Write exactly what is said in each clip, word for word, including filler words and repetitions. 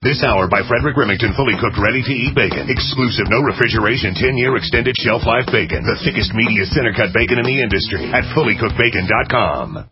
This hour by Frederick Remington, fully cooked, ready-to-eat bacon. Exclusive, no refrigeration, ten-year extended shelf life bacon. The thickest, meatiest center-cut bacon in the industry at fully cooked bacon dot com.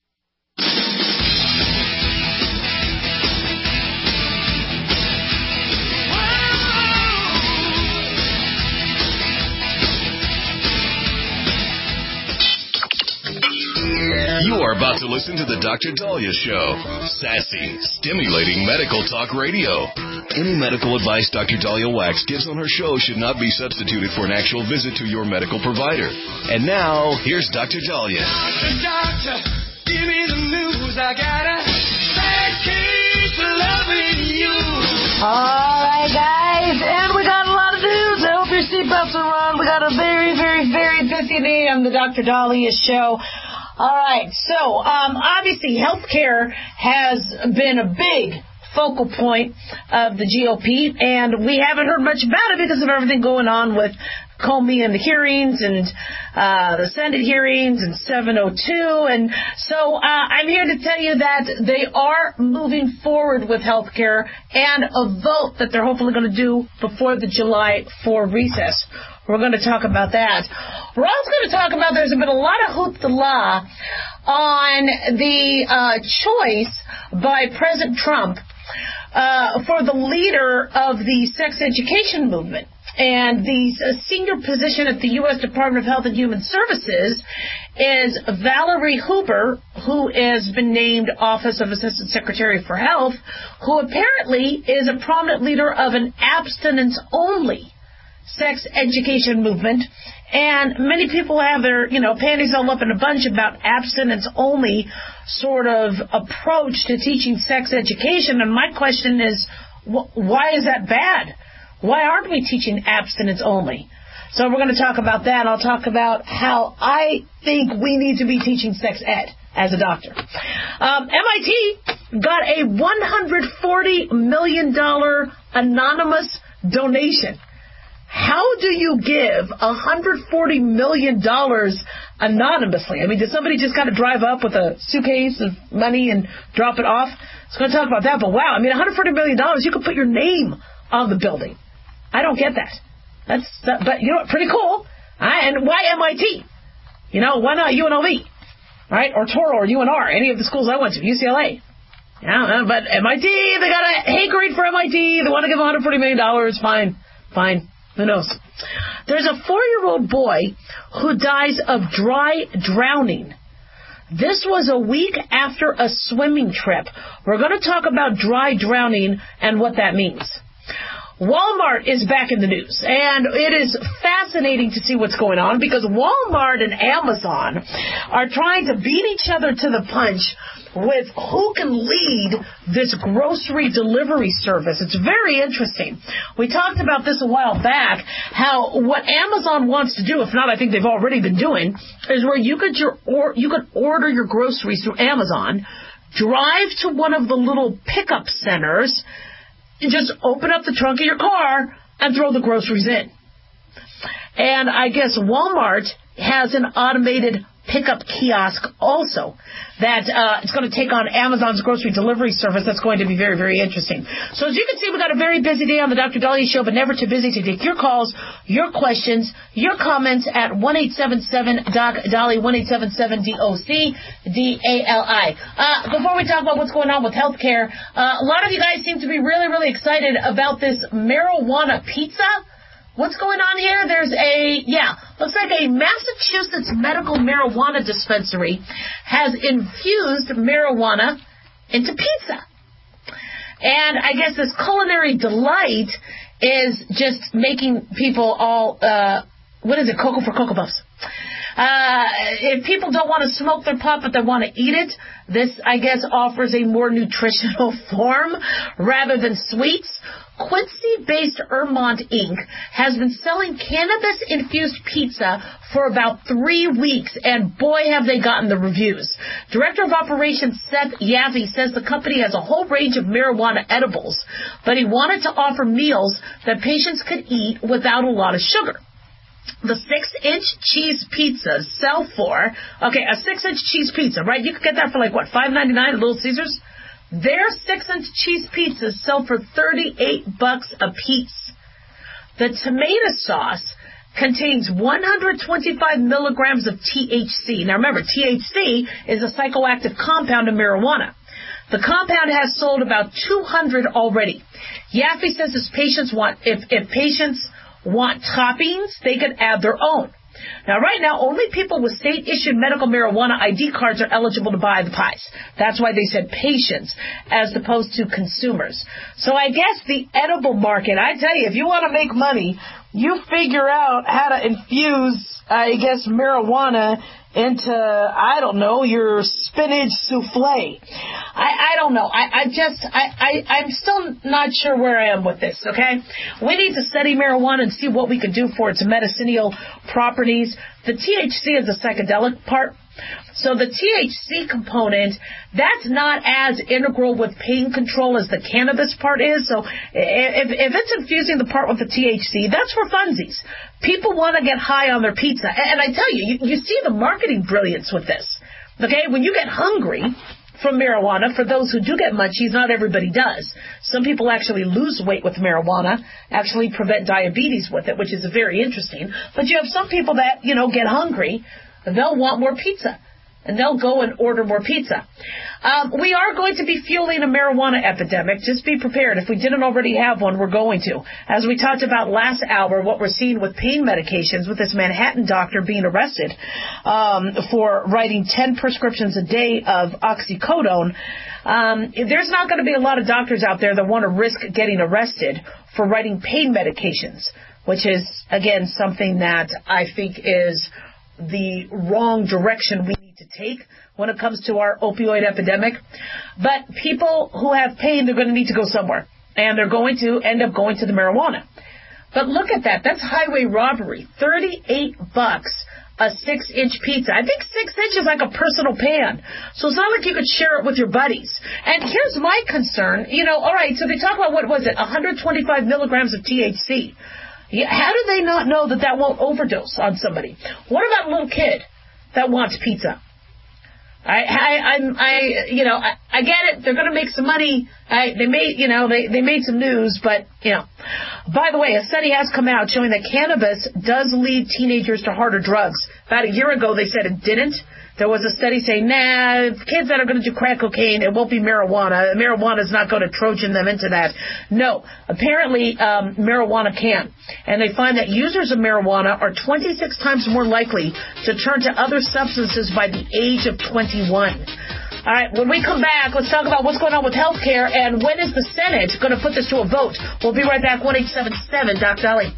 You are about to listen to the Doctor Dahlia Show. Sassy, stimulating medical talk radio. Any medical advice Doctor Dahlia Wax gives on her show should not be substituted for an actual visit to your medical provider. And now, here's Doctor Dahlia. Doctor, doctor, give me the news. I got a bad case of loving you. All right, guys, and we got a lot of news. I hope your seatbelts are on. We got a very, very, very busy day on the Doctor Dahlia Show. All right, so um, obviously healthcare has been a big focal point of the G O P, and we haven't heard much about it because of everything going on with Comey and the hearings and uh, the Senate hearings and seven oh two. And so uh, I'm here to tell you that they are moving forward with healthcare and a vote that they're hopefully going to do before the July fourth recess. We're going to talk about that. We're also going to talk about there's been a lot of hoopla on the uh, choice by President Trump uh, for the leader of the sex education movement. And the uh, senior position at the U S Department of Health and Human Services is Valerie Huber, who has been named Office of Assistant Secretary for Health, who apparently is a prominent leader of an abstinence-only sex education movement, and many people have their, you know, panties all up in a bunch about abstinence-only sort of approach to teaching sex education. And my question is, wh- why is that bad? Why aren't we teaching abstinence-only? So we're going to talk about that. I'll talk about how I think we need to be teaching sex ed as a doctor. Um, M I T got a one hundred forty million dollars anonymous donation. How do you give one hundred forty million dollars anonymously? I mean, does somebody just kind of drive up with a suitcase of money and drop it off? I was going to talk about that, but wow, I mean, one hundred forty million dollars, you could put your name on the building. I don't get that. That's, that, but you know what, pretty cool. Right? And why M I T? You know, why not U N L V? Right? Or Touro or U N R, any of the schools I went to, U C L A. Yeah, but M I T, they got a hankering for M I T. They want to give one hundred forty million dollars. Fine, fine. Who knows? There's a four-year-old boy who dies of dry drowning. This was a week after a swimming trip. We're going to talk about dry drowning and what that means. Walmart is back in the news, and it is fascinating to see what's going on because Walmart and Amazon are trying to beat each other to the punch with who can lead this grocery delivery service. It's very interesting. We talked about this a while back, how what Amazon wants to do, if not I think they've already been doing, is where you could, your, or, you could order your groceries through Amazon, drive to one of the little pickup centers, and just open up the trunk of your car and throw the groceries in. And I guess Walmart has an automated pickup kiosk also that uh, it's going to take on Amazon's grocery delivery service. That's going to be very, very interesting. So as you can see, we've got a very busy day on the Doctor Dahlia Show, but never too busy to take your calls, your questions, your comments at one eight seven seven D O C Dahlia, one eight seven seven D O C D A L I. Uh, before we talk about what's going on with healthcare, uh, a lot of you guys seem to be really, really excited about this marijuana pizza. What's going on here? There's a, yeah, looks like a Massachusetts medical marijuana dispensary has infused marijuana into pizza. And I guess this culinary delight is just making people all, uh, what is it, Cocoa for Cocoa Puffs. Uh, if people don't want to smoke their pot, but they want to eat it, this, I guess, offers a more nutritional form rather than sweets. Quincy-based Ermont Incorporated has been selling cannabis-infused pizza for about three weeks, and boy, have they gotten the reviews. Director of Operations Seth Yazzie says the company has a whole range of marijuana edibles, but he wanted to offer meals that patients could eat without a lot of sugar. The six-inch cheese pizzas sell for, okay, a six-inch cheese pizza, right? You could get that for like, what, five ninety-nine at Little Caesars? Their six-inch cheese pizzas sell for thirty-eight bucks a piece. The tomato sauce contains one hundred twenty-five milligrams of T H C. Now remember, T H C is a psychoactive compound in marijuana. The compound has sold about two hundred already. Yaffe says his patients want, if, if patients want toppings, they can add their own. Now, right now, only people with state-issued medical marijuana I D cards are eligible to buy the pies. That's why they said patients as opposed to consumers. So I guess the edible market, I tell you, if you want to make money, you figure out how to infuse, I guess, marijuana into, I don't know, your spinach souffle. I, I don't know. I, I just, I, I, I'm still not sure where I am with this, okay? We need to study marijuana and see what we can do for its medicinal properties. The T H C is the psychedelic part. So the T H C component, that's not as integral with pain control as the cannabis part is. So if, if it's infusing the part with the T H C, that's for funsies. People want to get high on their pizza. And I tell you, you, you see the marketing brilliance with this. Okay, when you get hungry from marijuana, for those who do get munchies, not everybody does. Some people actually lose weight with marijuana, actually prevent diabetes with it, which is very interesting. But you have some people that, you know, get hungry. They'll want more pizza, and they'll go and order more pizza. Um, we are going to be fueling a marijuana epidemic. Just be prepared. If we didn't already have one, we're going to. As we talked about last hour, what we're seeing with pain medications, with this Manhattan doctor being arrested um, for writing ten prescriptions a day of oxycodone, um, there's not going to be a lot of doctors out there that want to risk getting arrested for writing pain medications, which is, again, something that I think is the wrong direction we need to take when it comes to our opioid epidemic. But people who have pain, they're going to need to go somewhere, and they're going to end up going to the marijuana. But look at that. That's highway robbery. thirty-eight bucks a six-inch pizza. I think six inches is like a personal pan. So it's not like you could share it with your buddies. And here's my concern. You know, all right, so they talk about, what was it, one hundred twenty-five milligrams of T H C. Yeah, how do they not know that that won't overdose on somebody? What about a little kid that wants pizza? I, I, I'm, I, you know, I, I get it. They're going to make some money. I, they made, you know, they, they made some news, but, you know. By the way, a study has come out showing that cannabis does lead teenagers to harder drugs. About a year ago, they said it didn't. There was a study saying, nah, kids that are going to do crack cocaine, it won't be marijuana. Marijuana is not going to Trojan them into that. No, apparently um, marijuana can. And they find that users of marijuana are twenty-six times more likely to turn to other substances by the age of twenty-one. All right, when we come back, let's talk about what's going on with health care and when is the Senate going to put this to a vote. We'll be right back, one eight seven seven, Doc Dolly.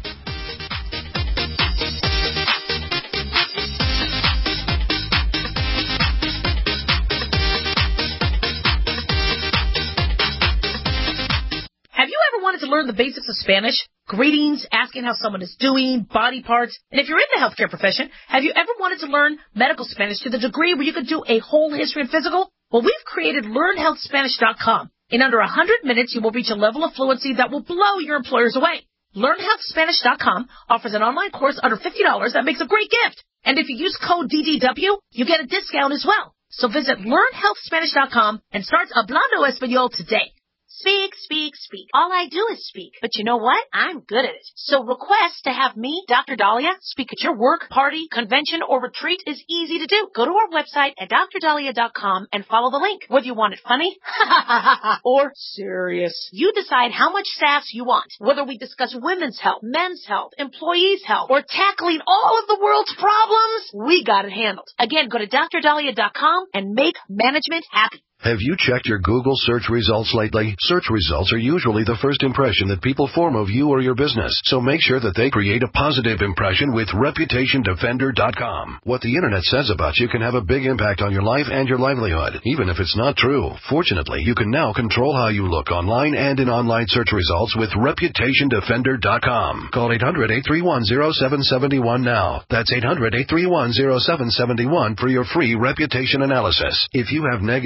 Have you ever wanted to learn the basics of Spanish? Greetings, asking how someone is doing, body parts. And if you're in the healthcare profession, have you ever wanted to learn medical Spanish to the degree where you could do a whole history and physical? Well, we've created learn health spanish dot com. In under one hundred minutes, you will reach a level of fluency that will blow your employers away. learn health spanish dot com offers an online course under fifty dollars that makes a great gift. And if you use code D D W, you get a discount as well. So visit learn health spanish dot com and start Hablando Español today. Speak, speak, speak. All I do is speak. But you know what? I'm good at it. So request to have me, Doctor Dahlia, speak at your work, party, convention, or retreat is easy to do. Go to our website at dr dahlia dot com and follow the link. Whether you want it funny or serious, you decide how much sass you want. Whether we discuss women's health, men's health, employees' health, or tackling all of the world's problems, we got it handled. Again, go to dr dahlia dot com and make management happy. Have you checked your Google search results lately? Search results are usually the first impression that people form of you or your business, so make sure that they create a positive impression with reputation defender dot com. What the internet says about you can have a big impact on your life and your livelihood, even if it's not true. Fortunately, you can now control how you look online and in online search results with reputation defender dot com. Call eight hundred, eight three one, zero seven seven one now. That's eight hundred, eight three one, zero seven seven one for your free reputation analysis. If you have negative material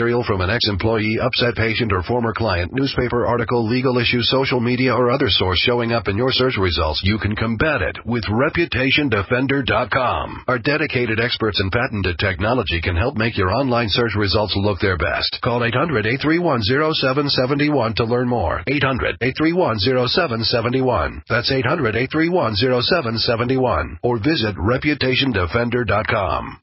material from an ex-employee, upset patient, or former client, newspaper article, legal issue, social media, or other source showing up in your search results, you can combat it with Reputation Defender dot com. Our dedicated experts and patented technology can help make your online search results look their best. Call eight hundred, eight three one, zero seven seven one to learn more. eight hundred, eight three one, zero seven seven one. That's eight hundred, eight three one, zero seven seven one. Or visit Reputation Defender dot com.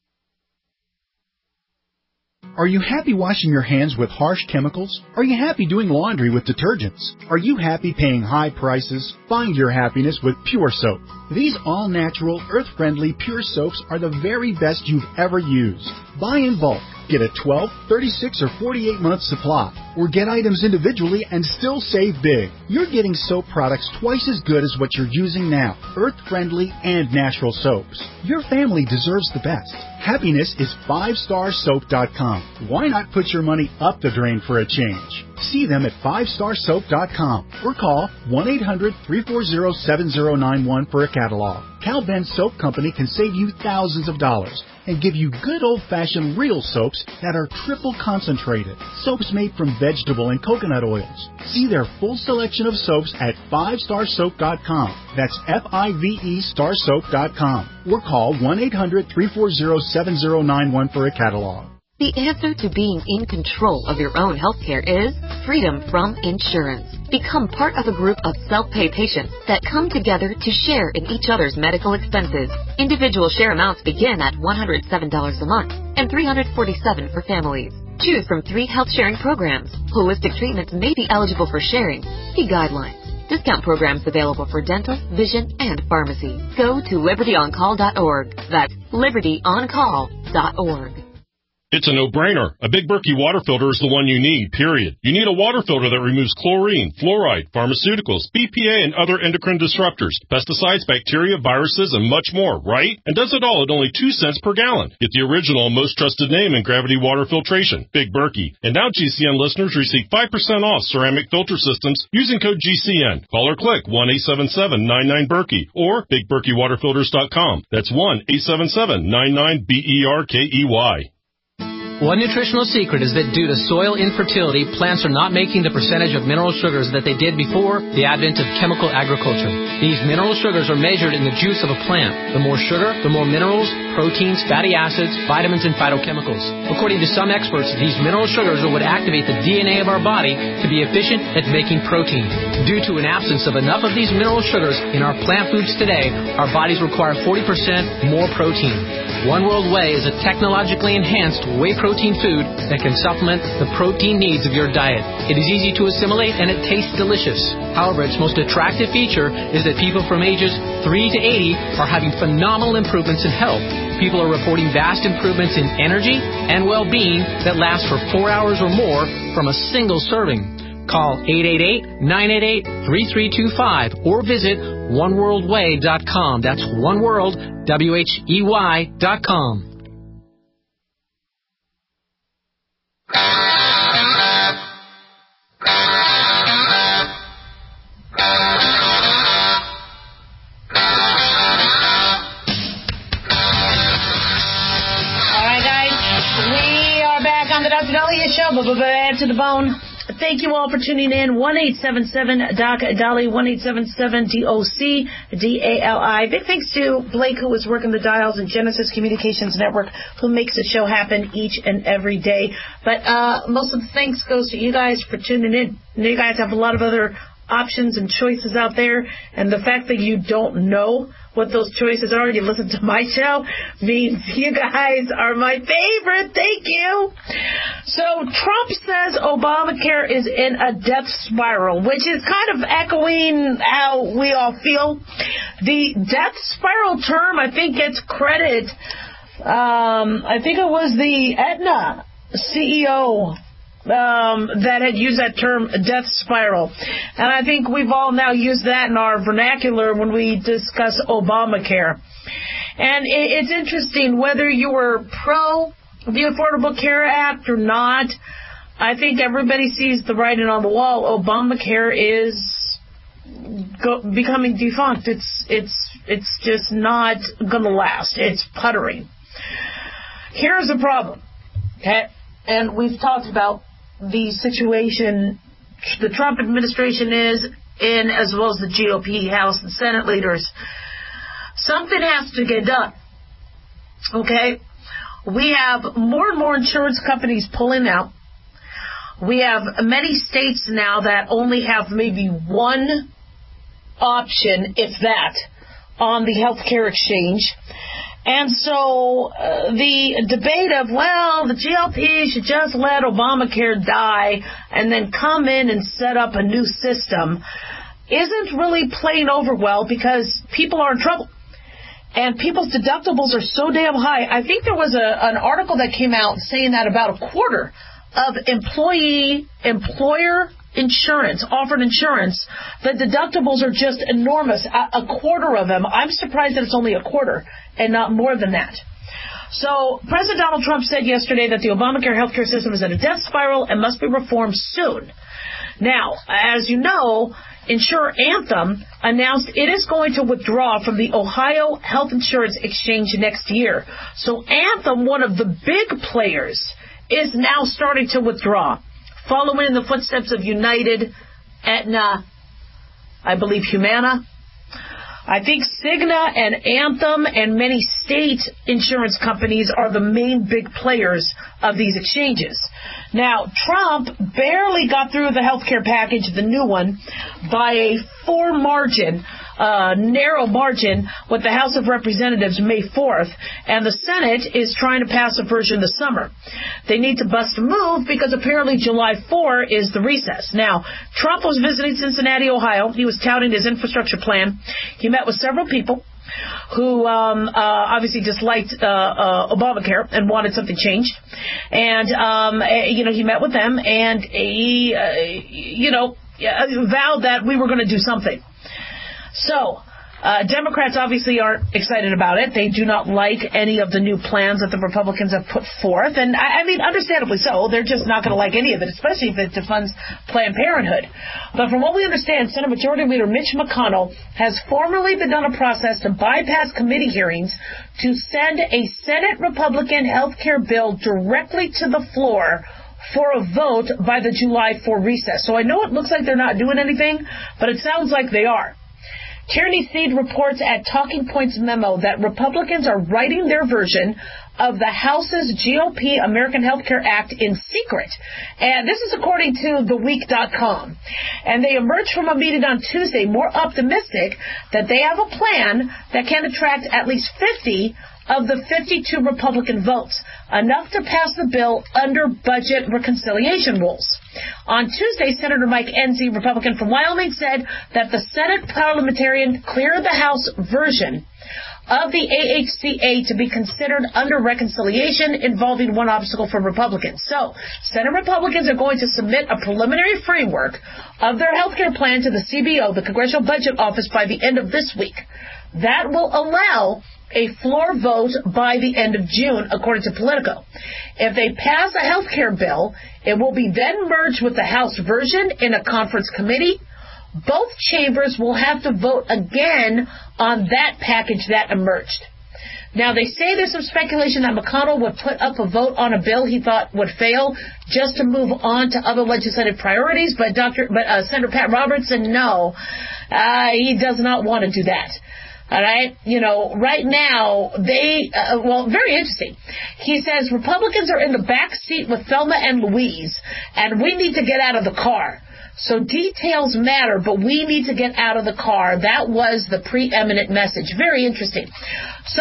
Are you happy washing your hands with harsh chemicals? Are you happy doing laundry with detergents? Are you happy paying high prices? Find your happiness with Pure Soap. These all-natural, earth-friendly Pure Soaps are the very best you've ever used. Buy in bulk. Get a twelve, thirty-six, or forty-eight month supply. Or get items individually and still save big. You're getting soap products twice as good as what you're using now. Earth-friendly and natural soaps. Your family deserves the best. Happiness is five star soap dot com. Why not put your money up the drain for a change? See them at five star soap dot com or call one eight hundred, three four zero, seven zero nine one for a catalog. Cal Ben Soap Company can save you thousands of dollars and give you good old-fashioned real soaps that are triple concentrated. Soaps made from vegetable and coconut oils. See their full selection of soaps at five star soap dot com. That's F I V E star soap dot com. Or call one eight hundred, three four zero, seven zero nine one for a catalog. The answer to being in control of your own healthcare is freedom from insurance. Become part of a group of self-pay patients that come together to share in each other's medical expenses. Individual share amounts begin at one hundred seven dollars a month and three hundred forty-seven dollars for families. Choose from three health sharing programs. Holistic treatments may be eligible for sharing. See guidelines. Discount programs available for dental, vision, and pharmacy. Go to liberty on call dot org. That's liberty on call dot org. It's a no-brainer. A Big Berkey water filter is the one you need, period. You need a water filter that removes chlorine, fluoride, pharmaceuticals, B P A, and other endocrine disruptors, pesticides, bacteria, viruses, and much more, right? And does it all at only two cents per gallon. Get the original and most trusted name in gravity water filtration, Big Berkey. And now G C N listeners receive five percent off ceramic filter systems using code G C N. Call or click one eight seven seven, nine nine, Berkey or big berkey water filters dot com. That's one eight seven seven, nine nine, B E R K E Y. One nutritional secret is that due to soil infertility, plants are not making the percentage of mineral sugars that they did before the advent of chemical agriculture. These mineral sugars are measured in the juice of a plant. The more sugar, the more minerals, proteins, fatty acids, vitamins, and phytochemicals. According to some experts, these mineral sugars are what activate the D N A of our body to be efficient at making protein. Due to an absence of enough of these mineral sugars in our plant foods today, our bodies require forty percent more protein. One World Whey is a technologically enhanced whey protein food that can supplement the protein needs of your diet. It is easy to assimilate and it tastes delicious. However, its most attractive feature is that people from ages three to eighty are having phenomenal improvements in health. People are reporting vast improvements in energy and well-being that last for four hours or more from a single serving. Call eight eight eight, nine eight eight, three three two five or visit one world whey dot com. That's One World, W H E Y dot com. Doctor Dahlia Show, blah, blah, blah, to the bone. Thank you all for tuning in. one eight seven seven, D O C, Dali, one eight seven seven, D O C, D A L I. Big thanks to Blake, who is working the dials, and Genesis Communications Network, who makes the show happen each and every day. But uh, most of the thanks goes to you guys for tuning in. You guys have a lot of other options and choices out there, and the fact that you don't know what those choices are and you listen to my show means you guys are my favorite. Thank you. So Trump says Obamacare is in a death spiral, which is kind of echoing how we all feel. The death spiral term, I think, gets credit. Um, I think it was the Aetna C E O Um, that had used that term, death spiral. And I think we've all now used that in our vernacular when we discuss Obamacare. And it, it's interesting, whether you were pro the Affordable Care Act or not, I think everybody sees the writing on the wall. Obamacare is go, becoming defunct. It's, it's, it's just not going to last. It's puttering. Here's the problem, okay? and we've talked about the situation the Trump administration is in, as well as the G O P House and Senate leaders. Something has to get done. Okay? We have more and more insurance companies pulling out. We have many states now that only have maybe one option, if that, on the healthcare exchange. And so uh, the debate of, well, the G O P should just let Obamacare die and then come in and set up a new system isn't really playing over well because people are in trouble. And people's deductibles are so damn high. I think there was a, an article that came out saying that about a quarter of employee, employer insurance, offered insurance, the deductibles are just enormous. A, a quarter of them. I'm surprised that it's only a quarter and not more than that. So President Donald Trump said yesterday that the Obamacare healthcare system is in a death spiral and must be reformed soon. Now, as you know, insurer Anthem announced it is going to withdraw from the Ohio Health Insurance Exchange next year. So Anthem, one of the big players, is now starting to withdraw, following in the footsteps of United, Aetna, I believe Humana. I think Cigna and Anthem and many state insurance companies are the main big players of these exchanges. Now, Trump barely got through the health care package, the new one, by a four margin, uh, narrow margin with the House of Representatives May fourth, and the Senate is trying to pass a version this summer. They need to bust a move because apparently July fourth is the recess. Now, Trump was visiting Cincinnati, Ohio. He was touting his infrastructure plan. He met with several people who um, uh, obviously disliked uh, uh, Obamacare and wanted something changed. And, um, you know, he met with them and he, uh, you know, vowed that we were going to do something. So, uh, Democrats obviously aren't excited about it. They do not like any of the new plans that the Republicans have put forth. And, I, I mean, understandably so. They're just not going to like any of it, especially if it defunds Planned Parenthood. But from what we understand, Senate Majority Leader Mitch McConnell has formally begun a process to bypass committee hearings to send a Senate Republican health care bill directly to the floor for a vote by the July fourth recess. So I know it looks like they're not doing anything, but it sounds like they are. Tierney Seed reports at Talking Points memo that Republicans are writing their version of the House's G O P American Health Care Act in secret. And this is according to the week dot com. And they emerged from a meeting on Tuesday more optimistic that they have a plan that can attract at least fifty of the fifty-two Republican votes, enough to pass the bill under budget reconciliation rules. On Tuesday, Senator Mike Enzi, Republican from Wyoming, said that the Senate parliamentarian cleared the House version of the A H C A to be considered under reconciliation, involving one obstacle for Republicans. So, Senate Republicans are going to submit a preliminary framework of their health care plan to the C B O, the Congressional Budget Office, by the end of this week. That will allow a floor vote by the end of June, according to Politico. If they pass a health care bill, it will be then merged with the House version in a conference committee. Both chambers will have to vote again on that package that emerged. Now, they say there's some speculation that McConnell would put up a vote on a bill he thought would fail just to move on to other legislative priorities, but Doctor but uh, Senator Pat Robertson, no, uh, he does not want to do that. All right, you know, right now, they, uh, well, very interesting. He says Republicans are in the back seat with Thelma and Louise, and we need to get out of the car. So details matter, but we need to get out of the car. That was the preeminent message. Very interesting. So,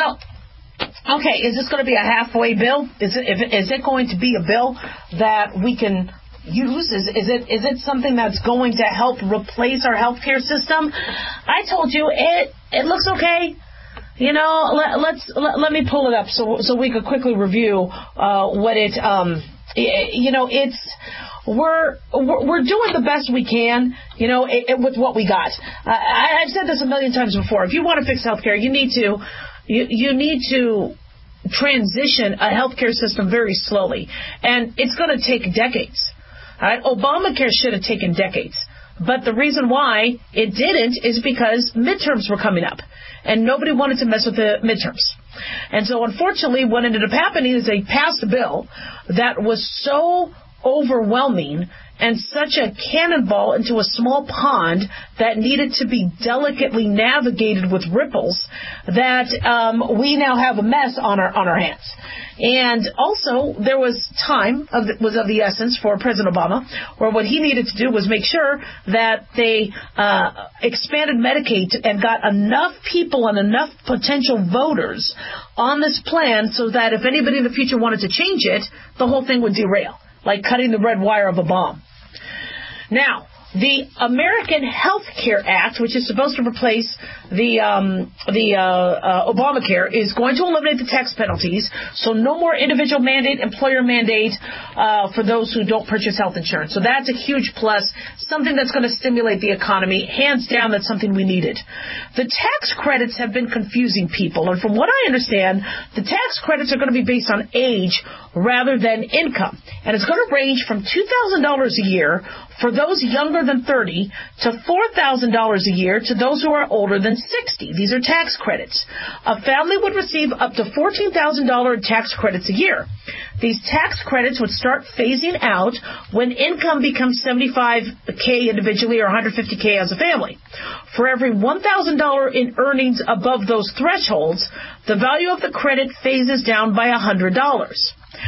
okay, is this going to be a halfway bill? Is it, is it going to be a bill that we can use? Is, is it is it something that's going to help replace our healthcare system? I told you it it looks okay. You know, let, let's let, let me pull it up so so we could quickly review uh, what it um you know it's we're we're doing the best we can, you know, it, it, with what we got. Uh, I, I've said this a million times before. If you want to fix healthcare, you need to you you need to transition a healthcare system very slowly, and it's going to take decades. All right, Obamacare should have taken decades. But the reason why it didn't is because midterms were coming up, and nobody wanted to mess with the midterms. And so, unfortunately, what ended up happening is they passed a bill that was so overwhelming and such a cannonball into a small pond that needed to be delicately navigated with ripples that um, we now have a mess on our on our hands. And also, there was time of the, was of the essence for President Obama, where what he needed to do was make sure that they uh, expanded Medicaid and got enough people and enough potential voters on this plan so that if anybody in the future wanted to change it, the whole thing would derail, like cutting the red wire of a bomb. Now, the American Health Care Act, which is supposed to replace the um, the uh, uh, Obamacare, is going to eliminate the tax penalties, so no more individual mandate, employer mandate uh, for those who don't purchase health insurance. So that's a huge plus, something that's going to stimulate the economy. Hands down, that's something we needed. The tax credits have been confusing people, and from what I understand, the tax credits are going to be based on age rather than income, and it's going to range from two thousand dollars a year for those younger than thirty to four thousand dollars a year to those who are older than sixty. These are tax credits. A family would receive up to fourteen thousand dollars tax credits a year. These tax credits would start phasing out when income becomes seventy-five K individually or one hundred fifty K as a family. For every one thousand dollars in earnings above those thresholds, the value of the credit phases down by one hundred dollars.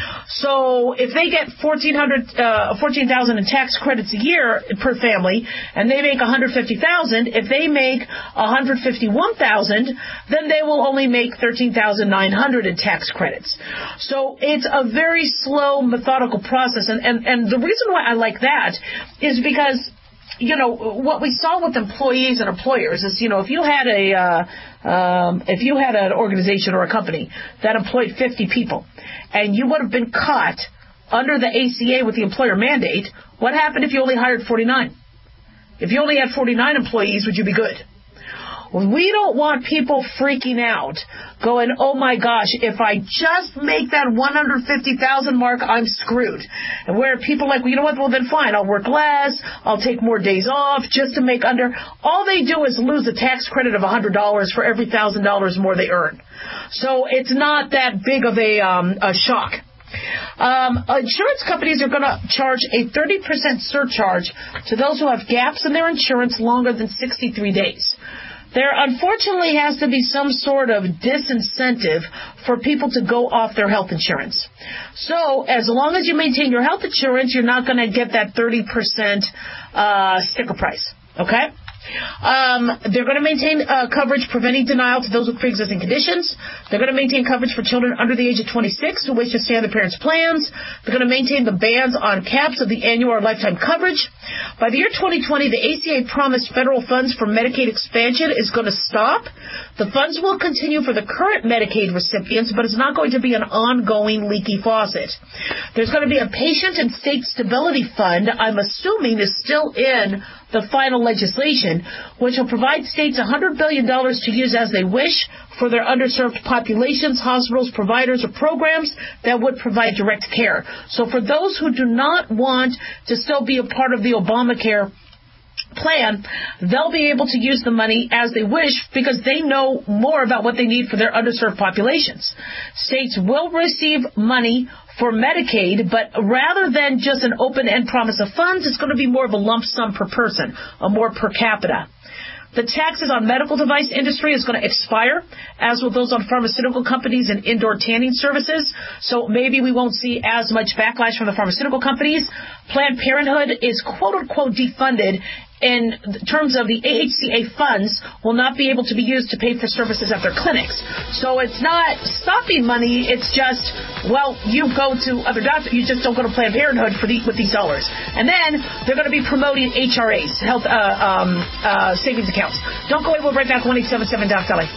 So if they get fourteen hundred, uh, fourteen thousand in tax credits a year per family, and they make one hundred fifty thousand, if they make one hundred fifty-one thousand, then they will only make thirteen thousand nine hundred in tax credits. So it's a very slow, methodical process, and, and, and the reason why I like that is because, you know, what we saw with employees and employers is, you know, if you had a, uh, um, if you had an organization or a company that employed fifty people, and you would have been caught under the A C A with the employer mandate, what happened if you only hired forty-nine? If you only had forty-nine employees, would you be good? We don't want people freaking out, going, oh my gosh, if I just make that one hundred fifty thousand mark, I'm screwed. And where people are like, well, you know what, well then fine, I'll work less, I'll take more days off just to make under. All they do is lose a tax credit of one hundred dollars for every one thousand dollars more they earn. So it's not that big of a, um, a shock. Um, insurance companies are going to charge a thirty percent surcharge to those who have gaps in their insurance longer than sixty-three days. There unfortunately has to be some sort of disincentive for people to go off their health insurance. So as long as you maintain your health insurance, you're not going to get that thirty percent uh, sticker price. Okay? Um, they're going to maintain uh, coverage preventing denial to those with pre-existing conditions. They're going to maintain coverage for children under the age of twenty-six who wish to stay on their parents' plans. They're going to maintain the bans on caps of the annual or lifetime coverage. By the year twenty twenty, the A C A promised federal funds for Medicaid expansion is going to stop. The funds will continue for the current Medicaid recipients, but it's not going to be an ongoing leaky faucet. There's going to be a patient and state stability fund, I'm assuming is still in the final legislation, which will provide states one hundred billion dollars to use as they wish for their underserved populations, hospitals, providers, or programs that would provide direct care. So for those who do not want to still be a part of the Obamacare plan, they'll be able to use the money as they wish because they know more about what they need for their underserved populations. States will receive money for Medicaid, but rather than just an open-end promise of funds, it's going to be more of a lump sum per person, a more per capita. The taxes on medical device industry is going to expire, as will those on pharmaceutical companies and indoor tanning services. So maybe we won't see as much backlash from the pharmaceutical companies. Planned Parenthood is quote-unquote defunded in terms of the A H C A funds will not be able to be used to pay for services at their clinics. So it's not stopping money. It's just, well, you go to other doctors. You just don't go to Planned Parenthood for the, with these dollars. And then they're going to be promoting H R As, health uh, um, uh, savings accounts. Don't go away. We'll be right back. one eight seven seven Doc Dolly.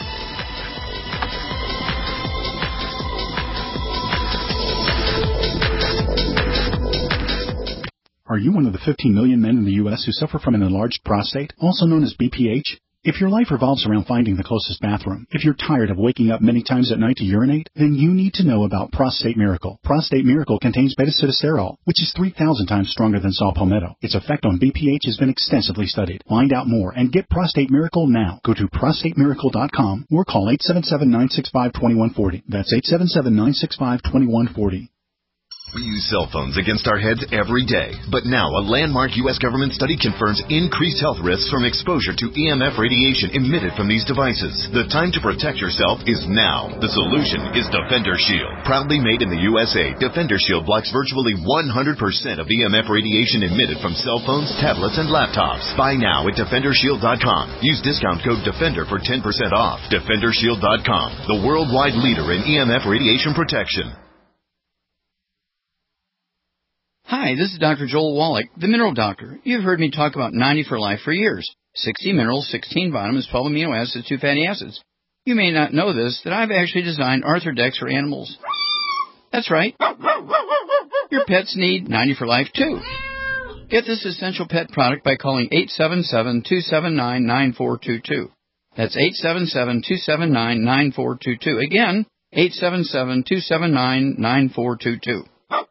Are you one of the fifteen million men in the U S who suffer from an enlarged prostate, also known as B P H? If your life revolves around finding the closest bathroom, if you're tired of waking up many times at night to urinate, then you need to know about Prostate Miracle. Prostate Miracle contains beta-sitosterol, which is three thousand times stronger than saw palmetto. Its effect on B P H has been extensively studied. Find out more and get Prostate Miracle now. Go to prostate miracle dot com or call eight seven seven, nine six five, two one four zero. That's eight seven seven, nine six five, two one four zero. We use cell phones against our heads every day. But now, a landmark U S government study confirms increased health risks from exposure to E M F radiation emitted from these devices. The time to protect yourself is now. The solution is Defender Shield. Proudly made in the U S A, Defender Shield blocks virtually one hundred percent of E M F radiation emitted from cell phones, tablets, and laptops. Buy now at defender shield dot com. Use discount code DEFENDER for ten percent off. defender shield dot com, the worldwide leader in E M F radiation protection. Hi, this is Doctor Joel Wallach, the Mineral Doctor. You've heard me talk about ninety for Life for years. sixty minerals, sixteen vitamins, twelve amino acids, two fatty acids. You may not know this, that I've actually designed Arthrodex for animals. That's right. Your pets need ninety for Life, too. Get this essential pet product by calling eight seven seven, two seven nine, nine four two two. That's eight seven seven, two seven nine, nine four two two. Again, eight seven seven, two seven nine, nine four two two.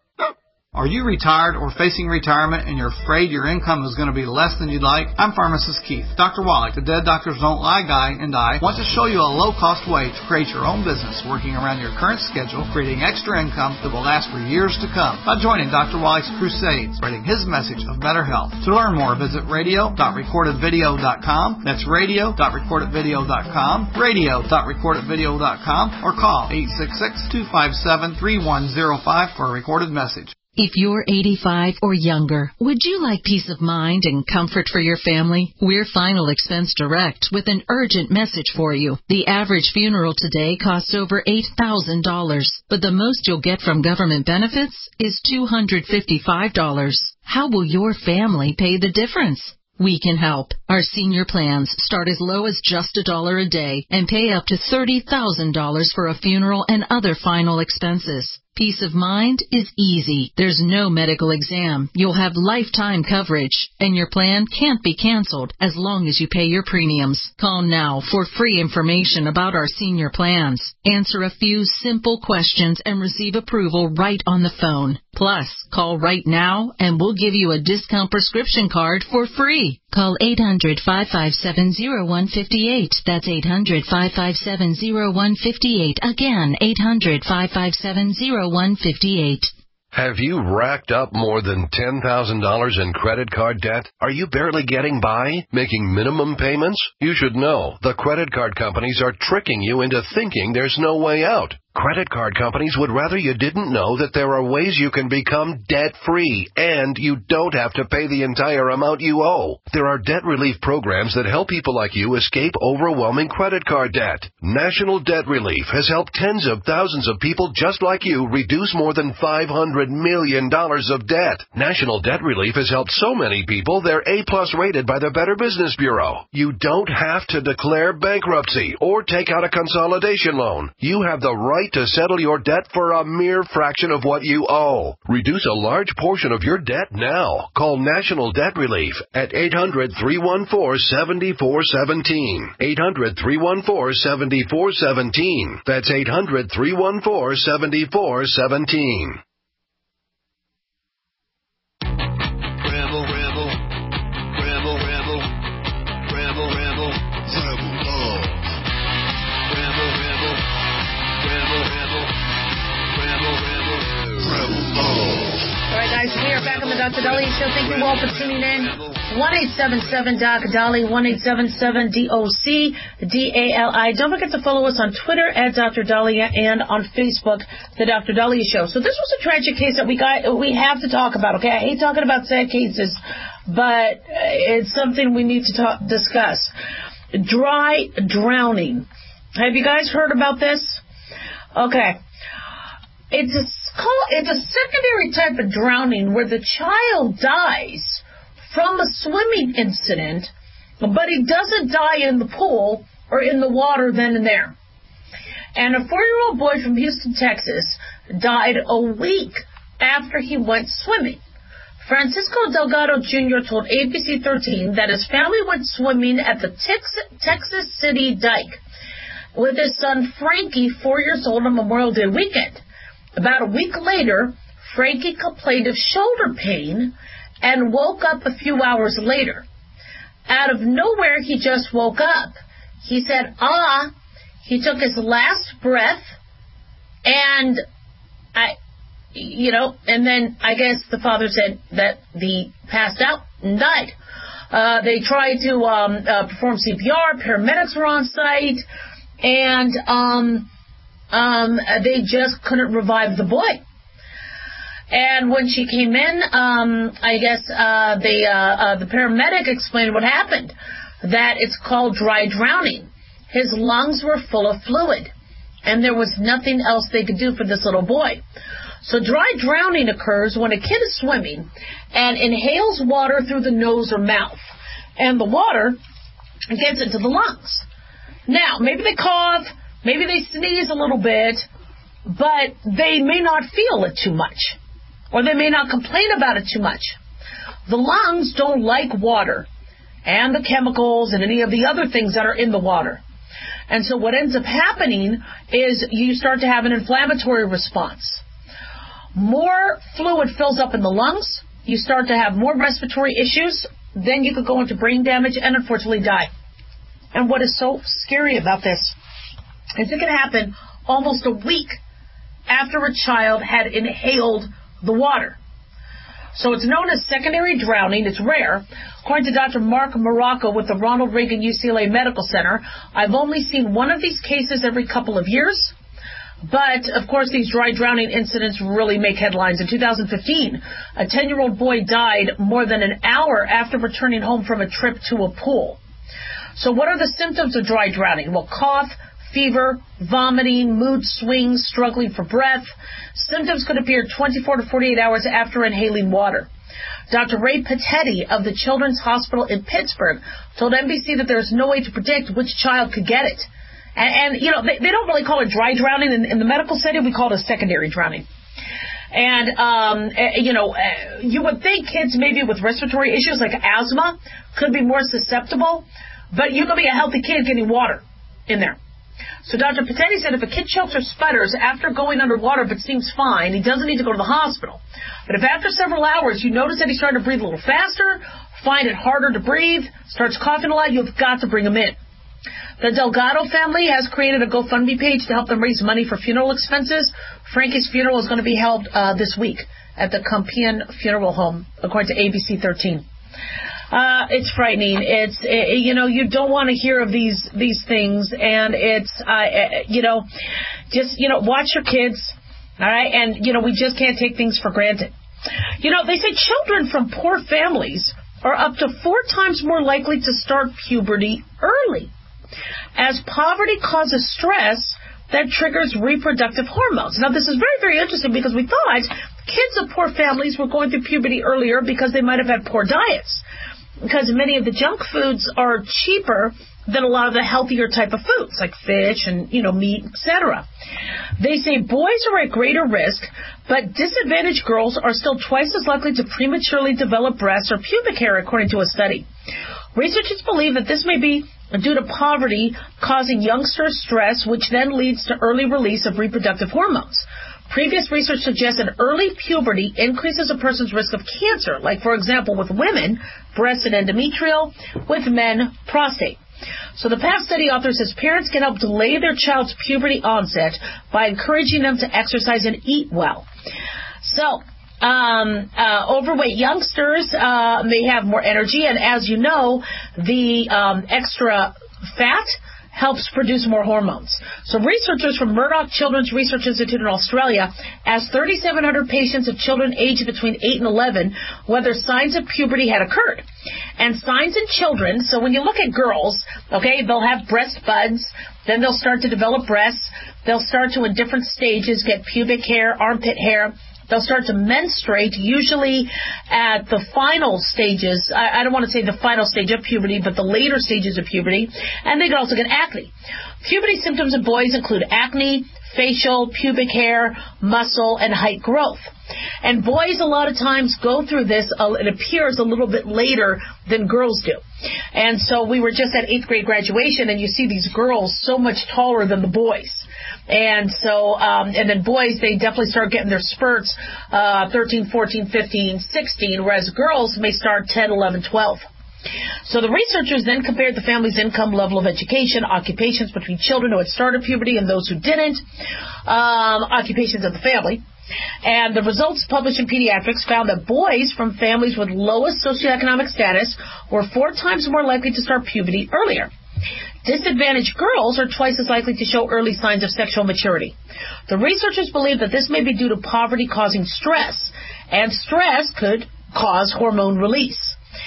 Are you retired or facing retirement and you're afraid your income is going to be less than you'd like? I'm Pharmacist Keith. Doctor Wallach, the Dead Doctors Don't Lie guy, and I want to show you a low-cost way to create your own business working around your current schedule, creating extra income that will last for years to come by joining Doctor Wallach's crusade, spreading his message of better health. To learn more, visit radio dot recorded video dot com. That's radio dot recorded video dot com, radio dot recorded video dot com, or call eight six six, two five seven, three one zero five for a recorded message. If you're eighty-five or younger, would you like peace of mind and comfort for your family? We're Final Expense Direct with an urgent message for you. The average funeral today costs over eight thousand dollars, but the most you'll get from government benefits is two hundred fifty-five dollars. How will your family pay the difference? We can help. Our senior plans start as low as just a dollar a day and pay up to thirty thousand dollars for a funeral and other final expenses. Peace of mind is easy. There's no medical exam. You'll have lifetime coverage, and your plan can't be canceled as long as you pay your premiums. Call now for free information about our senior plans. Answer a few simple questions and receive approval right on the phone. Plus, call right now and we'll give you a discount prescription card for free. Call eight hundred, five five seven, zero one five eight. That's eight hundred, five five seven, zero one five eight. Again, eight hundred, five five seven, zero one five eight. Have you racked up more than ten thousand dollars in credit card debt? Are you barely getting by, making minimum payments? You should know the credit card companies are tricking you into thinking there's no way out. Credit card companies would rather you didn't know that there are ways you can become debt-free, and you don't have to pay the entire amount you owe. There are debt relief programs that help people like you escape overwhelming credit card debt. National Debt Relief has helped tens of thousands of people just like you reduce more than five hundred million dollars of debt. National Debt Relief has helped so many people they're A-plus rated by the Better Business Bureau. You don't have to declare bankruptcy or take out a consolidation loan. You have the right to settle your debt for a mere fraction of what you owe. Reduce a large portion of your debt now. Call National Debt Relief at eight hundred, three one four, seven four one seven. eight hundred, three one four, seven four one seven. That's eight hundred, three one four, seven four one seven. Ramble, ramble, ramble, ramble, ramble, ramble, ramble on. Ramble, ramble, ramble, ramble, ramble, ramble, ramble on. All right, guys, we are back on the Doctor Dolly Show. Thank you all for tuning in. one eight seven seven D O C Dolly, one eight seven seven D O C D A L I. Don't forget to follow us on Twitter at Doctor Dahlia and on Facebook, The Doctor Dahlia Show. So this was a tragic case that we got, we have to talk about, okay? I hate talking about sad cases, but it's something we need to talk, discuss. Dry drowning. Have you guys heard about this? Okay. It's a, it's a secondary type of drowning where the child dies from a swimming incident, but he doesn't die in the pool or in the water then and there. And a four-year-old boy from Houston, Texas, died a week after he went swimming Francisco Delgado Junior told A B C thirteen that his family went swimming at the Tex- Texas City Dike with his son Frankie, four years old, on Memorial Day weekend. About a week later, Frankie complained of shoulder pain and woke up a few hours later. Out of nowhere, he just woke up. He said, ah, he took his last breath, and I, you know, and then I guess the father said that he passed out and died. Uh, they tried to um, uh, perform C P R. Paramedics were on site, and um, um, they just couldn't revive the boy. And when she came in, um, I guess uh, the uh, uh, the paramedic explained what happened, that it's called dry drowning. His lungs were full of fluid, and there was nothing else they could do for this little boy. So dry drowning occurs when a kid is swimming and inhales water through the nose or mouth, and the water gets into the lungs. Now, maybe they cough, maybe they sneeze a little bit, but they may not feel it too much. Or they may not complain about it too much. The lungs don't like water and the chemicals and any of the other things that are in the water. And so what ends up happening is you start to have an inflammatory response. More fluid fills up in the lungs. You start to have more respiratory issues. Then you could go into brain damage and unfortunately die. And what is so scary about this is it can happen almost a week after a child had inhaled the water. So it's known as secondary drowning. It's rare. According to Doctor Mark Morocco with the Ronald Reagan U C L A Medical Center, I've only seen one of these cases every couple of years. But, of course, these dry drowning incidents really make headlines. In two thousand fifteen, a ten-year-old boy died more than an hour after returning home from a trip to a pool. So what are the symptoms of dry drowning? Well, cough, fever, vomiting, mood swings, struggling for breath. Symptoms could appear twenty-four to forty-eight hours after inhaling water. Doctor Ray Patetti of the Children's Hospital in Pittsburgh told N B C that there's no way to predict which child could get it. And, and you know, they, they don't really call it dry drowning. In, in the medical setting, we call it a secondary drowning. And, um, you know, you would think kids maybe with respiratory issues like asthma could be more susceptible, but you could be a healthy kid getting water in there. So Doctor Patetti said if a kid chokes or sputters after going underwater but seems fine, he doesn't need to go to the hospital. But if after several hours you notice that he's starting to breathe a little faster, find it harder to breathe, starts coughing a lot, you've got to bring him in. The Delgado family has created a GoFundMe page to help them raise money for funeral expenses. Frankie's funeral is going to be held uh, this week at the Compiègne Funeral Home, according to A B C thirteen. Uh, it's frightening. It's, it, you know, you don't want to hear of these, these things. And it's, uh, you know, just, you know, watch your kids. All right. And, you know, we just can't take things for granted. You know, they say children from poor families are up to four times more likely to start puberty early, as poverty causes stress that triggers reproductive hormones. Now, this is very, very interesting because we thought kids of poor families were going through puberty earlier because they might have had poor diets, because many of the junk foods are cheaper than a lot of the healthier type of foods, like fish and, you know, meat, et cetera. They say boys are at greater risk, but disadvantaged girls are still twice as likely to prematurely develop breasts or pubic hair, according to a study. Researchers believe that this may be due to poverty causing youngsters stress, which then leads to early release of reproductive hormones. Previous research suggests that early puberty increases a person's risk of cancer, like, for example, with women, breast and endometrial, with men, prostate. So the past study author says parents can help delay their child's puberty onset by encouraging them to exercise and eat well. So, um, uh, overweight youngsters uh, may have more energy, and as you know, the um, extra fat helps produce more hormones. So researchers from Murdoch Children's Research Institute in Australia asked thirty-seven hundred patients of children aged between eight and eleven whether signs of puberty had occurred. And signs in children, so when you look at girls, okay, they'll have breast buds, then they'll start to develop breasts, they'll start to, in different stages, get pubic hair, armpit hair. They'll start to menstruate, usually at the final stages. I, I don't want to say the final stage of puberty, but the later stages of puberty. And they can also get acne. Puberty symptoms in boys include acne, facial, pubic hair, muscle, and height growth. And boys a lot of times go through this, uh, it appears a little bit later than girls do. And so we were just at eighth grade graduation, and you see these girls so much taller than the boys. And so, um, and then boys, they definitely start getting their spurts uh, thirteen, fourteen, fifteen, sixteen, whereas girls may start ten, eleven, twelve. So the researchers then compared the family's income, level of education, occupations between children who had started puberty and those who didn't, um, occupations of the family. And the results published in Pediatrics found that boys from families with lowest socioeconomic status were four times more likely to start puberty earlier. Disadvantaged girls are twice as likely to show early signs of sexual maturity. The researchers believe that this may be due to poverty causing stress, and stress could cause hormone release.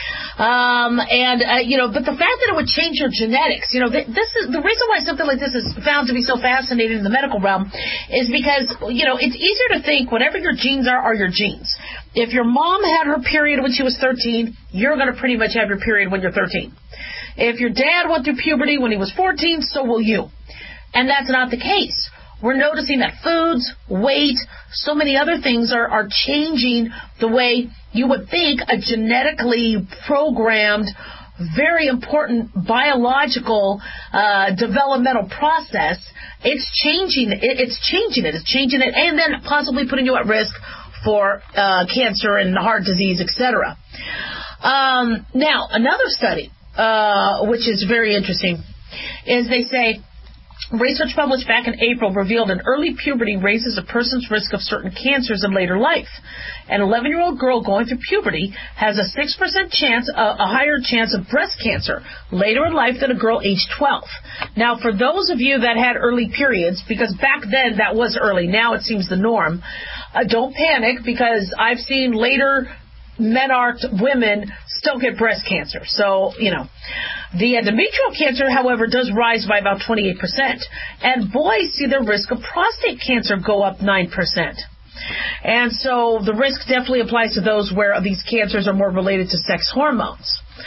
Um, and, uh, you know, but the fact that it would change your genetics, you know, th- this is the reason why something like this is found to be so fascinating in the medical realm is because, you know, it's easier to think whatever your genes are, are your genes. If your mom had her period when she was thirteen, you're going to pretty much have your period when you're thirteen. If your dad went through puberty when he was fourteen, so will you. And that's not the case. We're noticing that foods, weight, so many other things are, are changing the way you would think a genetically programmed, very important biological uh, developmental process. It's changing it. It's changing it. It's changing it, and then possibly putting you at risk for uh, cancer and heart disease, et cetera. Um, now, another study, uh, which is very interesting, is they say, research published back in April revealed an early puberty raises a person's risk of certain cancers in later life. An eleven-year-old girl going through puberty has a six percent chance, a, a higher chance of breast cancer later in life than a girl aged twelve. Now, for those of you that had early periods, because back then that was early, now it seems the norm, uh, don't panic, because I've seen later menarche women still get breast cancer. So, you know. The endometrial cancer, however, does rise by about twenty-eight percent. And boys see their risk of prostate cancer go up nine percent. And so the risk definitely applies to those where these cancers are more related to sex hormones.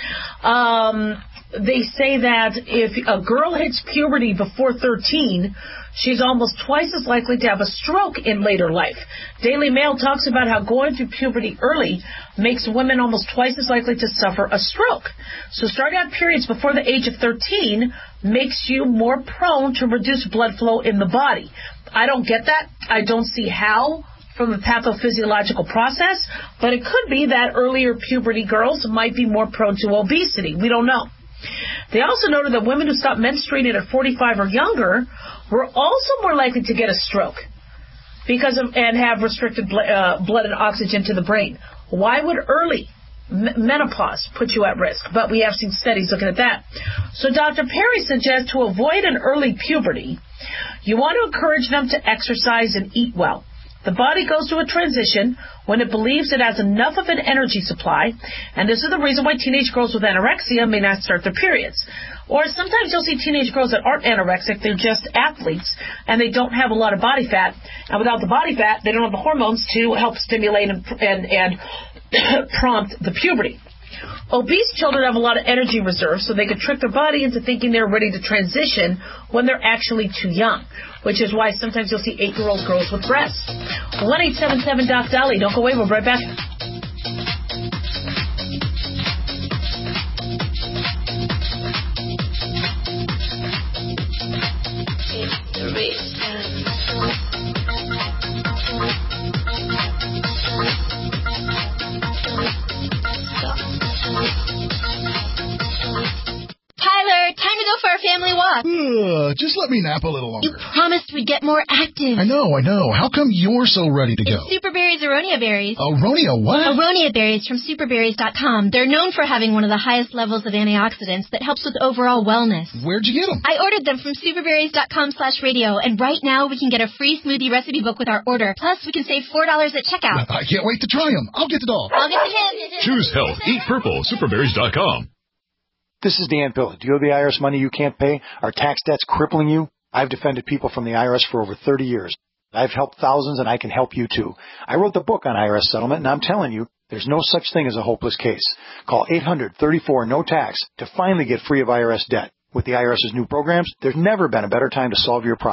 Um, they say that if a girl hits puberty before thirteen, she's almost twice as likely to have a stroke in later life. Daily Mail talks about how going through puberty early makes women almost twice as likely to suffer a stroke. So starting out periods before the age of thirteen makes you more prone to reduced blood flow in the body. I don't get that. I don't see how from a pathophysiological process, but it could be that earlier puberty girls might be more prone to obesity. We don't know. They also noted that women who stopped menstruating at forty-five or younger were also more likely to get a stroke because of and have restricted bl- uh, blood and oxygen to the brain. Why would early m- menopause put you at risk? But we have seen studies looking at that. So Doctor Perry suggests to avoid an early puberty, you want to encourage them to exercise and eat well. The body goes through a transition when it believes it has enough of an energy supply, and this is the reason why teenage girls with anorexia may not start their periods. Or sometimes you'll see teenage girls that aren't anorexic, they're just athletes, and they don't have a lot of body fat, and without the body fat, they don't have the hormones to help stimulate and, and, and prompt the puberty. Obese children have a lot of energy reserves, so they could trick their body into thinking they're ready to transition when they're actually too young, which is why sometimes you'll see eight-year-old girls with breasts. one eight seven seven Doc Dolly. Don't go away. We'll be right back. Tyler, time to go for our family walk. Uh, just let me nap a little longer. You promised we'd get more active. I know, I know. How come you're so ready to go? It's Superberries Aronia berries. Aronia what? Aronia berries from superberries dot com. They're known for having one of the highest levels of antioxidants that helps with overall wellness. Where'd you get them? I ordered them from superberries dot com slash radio, and right now we can get a free smoothie recipe book with our order. Plus, we can save four dollars at checkout. I can't wait to try them. I'll get the dog. I'll get the him. Choose health. Eat purple. superberries dot com. This is Dan Pilla. Do you owe the I R S money you can't pay? Are tax debts crippling you? I've defended people from the I R S for over thirty years. I've helped thousands, and I can help you too. I wrote the book on I R S settlement, and I'm telling you, there's no such thing as a hopeless case. Call eight hundred thirty-four no tax to finally get free of I R S debt. With the IRS's new programs, there's never been a better time to solve your problem.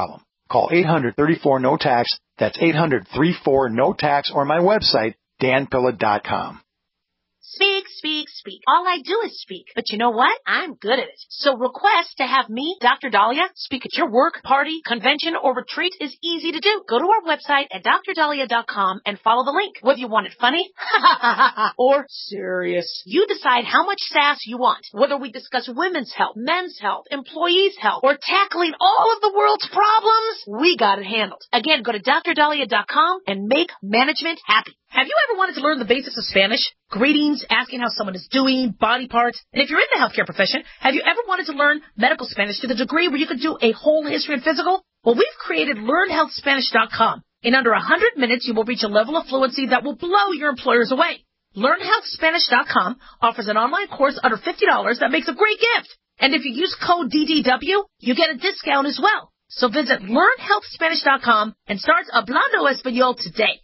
Call eight hundred, thirty-four, no tax. That's eight hundred, thirty-four, no tax, or my website, dan pilla dot com. Speak, speak, speak. All I do is speak. But you know what? I'm good at it. So request to have me, Doctor Dahlia, speak at your work, party, convention, or retreat is easy to do. Go to our website at dr dahlia dot com and follow the link. Whether you want it funny or serious, you decide how much sass you want. Whether we discuss women's health, men's health, employees' health, or tackling all of the world's problems, we got it handled. Again, go to dr dahlia dot com and make management happy. Have you ever wanted to learn the basics of Spanish? Greetings, asking how someone is doing, body parts. And if you're in the healthcare profession, have you ever wanted to learn medical Spanish to the degree where you could do a whole history and physical? Well, we've created learn health spanish dot com. In under one hundred minutes, you will reach a level of fluency that will blow your employers away. learn health spanish dot com offers an online course under fifty dollars that makes a great gift. And if you use code D D W, you get a discount as well. So visit learn health spanish dot com and start Hablando Español today.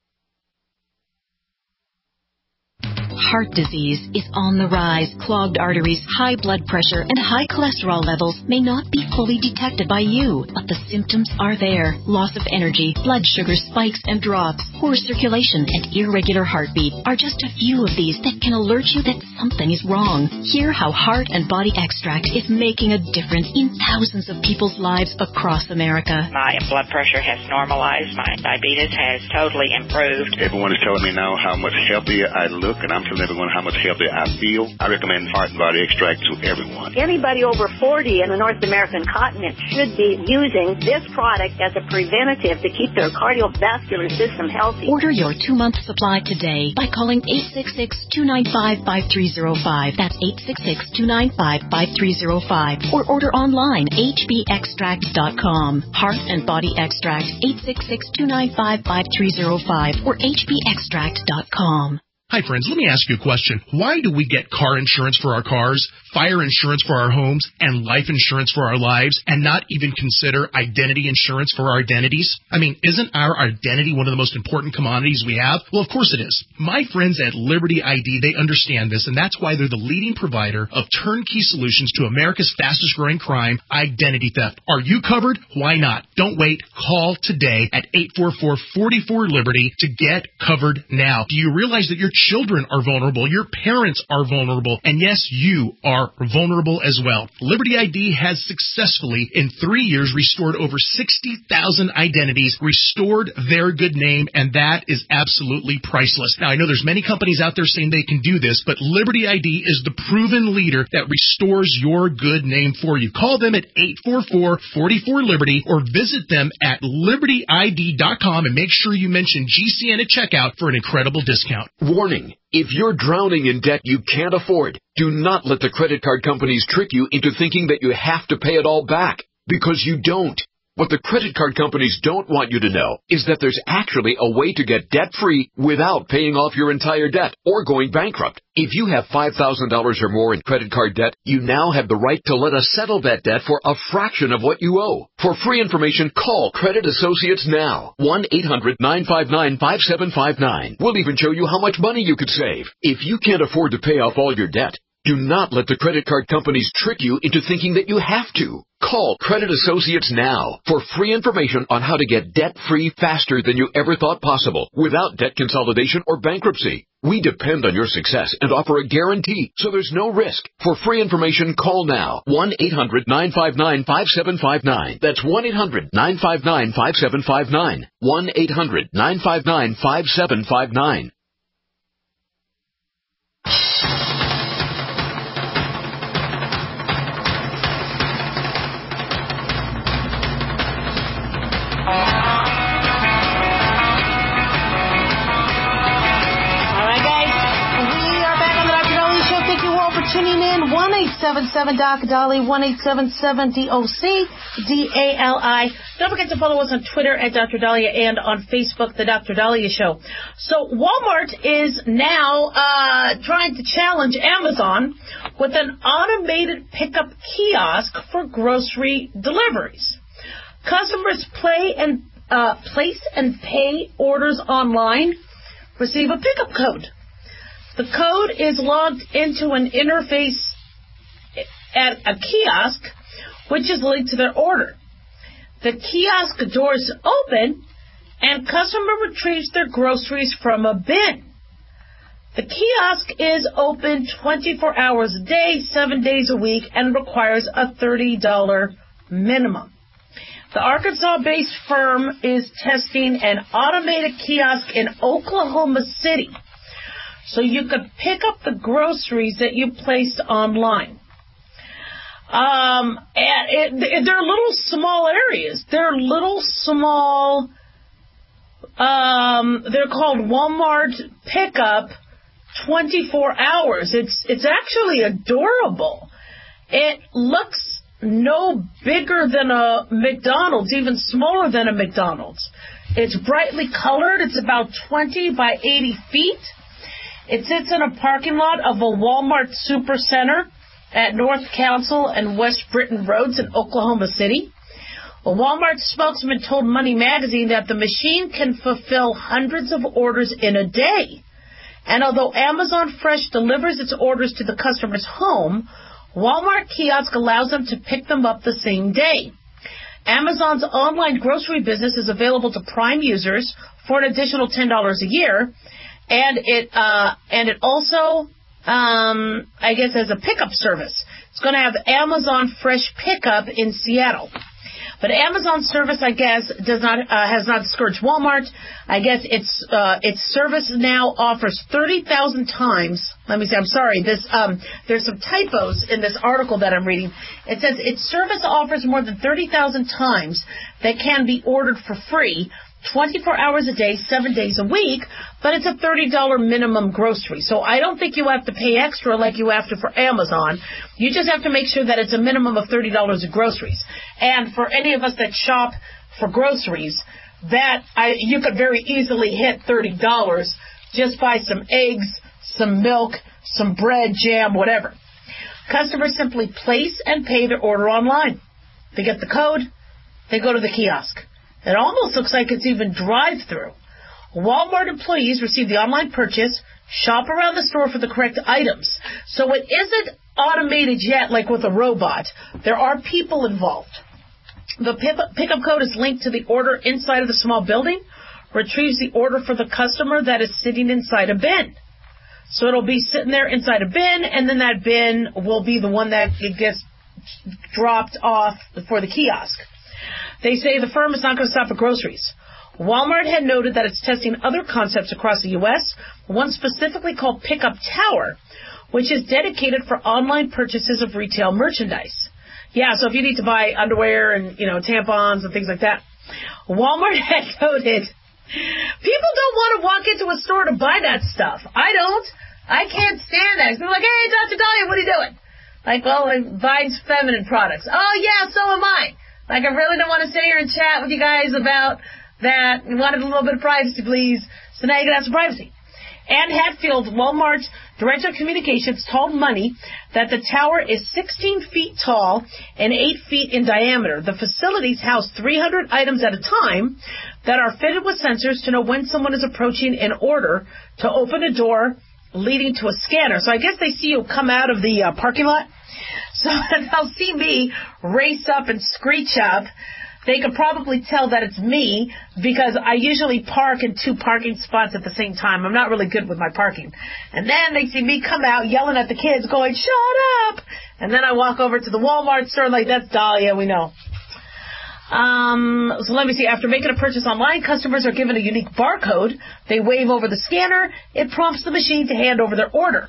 Heart disease is on the rise. Clogged arteries, high blood pressure, and high cholesterol levels may not be fully detected by you, but the symptoms are there. Loss of energy, blood sugar spikes and drops, poor circulation, and irregular heartbeat are just a few of these that can alert you that something is wrong. Hear how Heart and Body Extract is making a difference in thousands of people's lives across America. My blood pressure has normalized. My diabetes has totally improved. Everyone is telling me now how much healthier I look, and I'm telling everyone how much healthier I feel. I recommend Heart and Body Extract to everyone. Anybody over forty in the North American continent should be using this product as a preventative to keep their cardiovascular system healthy. Order your two-month supply today by calling eight six six, two nine five, five three zero five. That's eight six six, two nine five, five three zero five. Or order online, h b extract dot com. Heart and Body Extract, eight six six, two nine five, five three zero five or h b extract dot com. Hi, friends. Let me ask you a question. Why do we get car insurance for our cars, fire insurance for our homes, and life insurance for our lives, and not even consider identity insurance for our identities? I mean, isn't our identity one of the most important commodities we have? Well, of course it is. My friends at Liberty I D, they understand this, and that's why they're the leading provider of turnkey solutions to America's fastest-growing crime, identity theft. Are you covered? Why not? Don't wait. Call today at eight four four, four four, Liberty to get covered now. Do you realize that your children are vulnerable, your parents are vulnerable, and yes, you are vulnerable as well. Liberty I D has successfully, in three years, restored over sixty thousand identities, restored their good name, and that is absolutely priceless. Now, I know there's many companies out there saying they can do this, but Liberty I D is the proven leader that restores your good name for you. Call them at eight four four, four four, Liberty or visit them at liberty I D dot com and make sure you mention G C N at checkout for an incredible discount. Warning. If you're drowning in debt you can't afford, do not let the credit card companies trick you into thinking that you have to pay it all back, because you don't. What the credit card companies don't want you to know is that there's actually a way to get debt-free without paying off your entire debt or going bankrupt. If you have five thousand dollars or more in credit card debt, you now have the right to let us settle that debt for a fraction of what you owe. For free information, call Credit Associates now. one eight hundred, nine five nine, five seven five nine. We'll even show you how much money you could save. If you can't afford to pay off all your debt, do not let the credit card companies trick you into thinking that you have to. Call Credit Associates now for free information on how to get debt-free faster than you ever thought possible without debt consolidation or bankruptcy. We depend on your success and offer a guarantee, so there's no risk. For free information, call now. one eight hundred, nine five nine, five seven five nine. That's one eight hundred, nine five nine, five seven five nine. one eight hundred, nine five nine, five seven five nine. Tuning in, one eight seven seven, D O C, Dolly, one eight seven seven, D O C, D A L I. Don't forget to follow us on Twitter at Doctor Dahlia and on Facebook, The Doctor Dahlia Show. So Walmart is now uh, trying to challenge Amazon with an automated pickup kiosk for grocery deliveries. Customers play and uh, place and pay orders online, receive a pickup code. The code is logged into an interface at a kiosk, which is linked to their order. the kiosk doors open and customer retrieves their groceries from a bin. The kiosk is open twenty-four hours a day, seven days a week, and requires a thirty dollars minimum. The Arkansas-based firm is testing an automated kiosk in Oklahoma City, so you could pick up the groceries that you placed online. Um, and it, they're little small areas. They're little small, um, they're called Walmart Pickup twenty-four hours. It's, it's actually adorable. It looks no bigger than a McDonald's, even smaller than a McDonald's. It's brightly colored. It's about twenty by eighty feet. It sits in a parking lot of a Walmart Supercenter at North Council and West Britton Roads in Oklahoma City. A Walmart spokesman told Money Magazine that the machine can fulfill hundreds of orders in a day. And although Amazon Fresh delivers its orders to the customer's home, Walmart Kiosk allows them to pick them up the same day. Amazon's online grocery business is available to Prime users for an additional ten dollars a year, and it uh, and it also, um, I guess, has a pickup service. It's going to have Amazon Fresh Pickup in Seattle. But Amazon service, I guess, does not uh, has not discouraged Walmart. I guess its uh, its service now offers thirty thousand times. Let me say, I'm sorry. This um, there's some typos in this article that I'm reading. It says its service offers more than thirty thousand times that can be ordered for free, twenty-four hours a day, seven days a week. But it's a thirty dollars minimum grocery. So I don't think you have to pay extra like you have to for Amazon. You just have to make sure that it's a minimum of thirty dollars of groceries. And for any of us that shop for groceries, that I, you could very easily hit thirty dollars just by some eggs, some milk, some bread, jam, whatever. Customers simply place and pay their order online. They get the code, they go to the kiosk. It almost looks like it's even drive-through. Walmart employees receive the online purchase, shop around the store for the correct items. So it isn't automated yet like with a robot. There are people involved. The pickup code is linked to the order inside of the small building, retrieves the order for the customer that is sitting inside a bin. So it'll be sitting there inside a bin, and then that bin will be the one that gets dropped off for the kiosk. They say the firm is not going to stop at groceries. Walmart had noted that it's testing other concepts across the U S, one specifically called Pickup Tower, which is dedicated for online purchases of retail merchandise. Yeah, so if you need to buy underwear and, you know, tampons and things like that. Walmart had noted people don't want to walk into a store to buy that stuff. I don't. I can't stand that. They're like, hey, Doctor Dahlia, what are you doing? Like, well, I'm buying feminine products. Oh, yeah, so am I. Like, I really don't want to sit here and chat with you guys about that. We wanted a little bit of privacy, please. So now you can have some privacy. Ann Hatfield, Walmart's Director of Communications, told Money that the tower is sixteen feet tall and eight feet in diameter. The facilities house three hundred items at a time that are fitted with sensors to know when someone is approaching in order to open a door leading to a scanner. So I guess they see you come out of the uh, parking lot. So they'll see me race up and screech up. They could probably tell that it's me because I usually park in two parking spots at the same time. I'm not really good with my parking. And then they see me come out yelling at the kids going, shut up! And then I walk over to the Walmart store like, that's Dahlia, we know. Um, so let me see. After making a purchase online, customers are given a unique barcode. They wave over the scanner. It prompts the machine to hand over their order.